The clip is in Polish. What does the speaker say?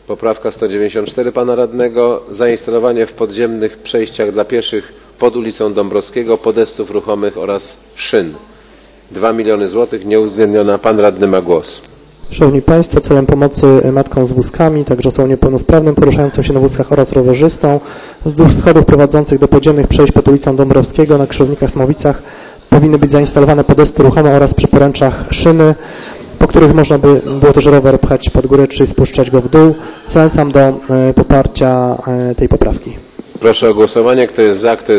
Poprawka 194 pana radnego. Zainstalowanie w podziemnych przejściach dla pieszych pod ulicą Dąbrowskiego podestów ruchomych oraz szyn. 2 miliony złotych, nieuwzględniona. Pan radny ma głos. Szanowni Państwo, celem pomocy matkom z wózkami, także osobom niepełnosprawnym poruszającym się na wózkach oraz rowerzystom wzdłuż schodów prowadzących do podziemnych przejść pod ulicą Dąbrowskiego na krzyżownikach Smowicach powinny być zainstalowane podesty ruchome oraz przy poręczach szyny, po których można by było też rower pchać pod górę czy spuszczać go w dół. Zachęcam do poparcia tej poprawki. Proszę o głosowanie. Kto jest za, kto jest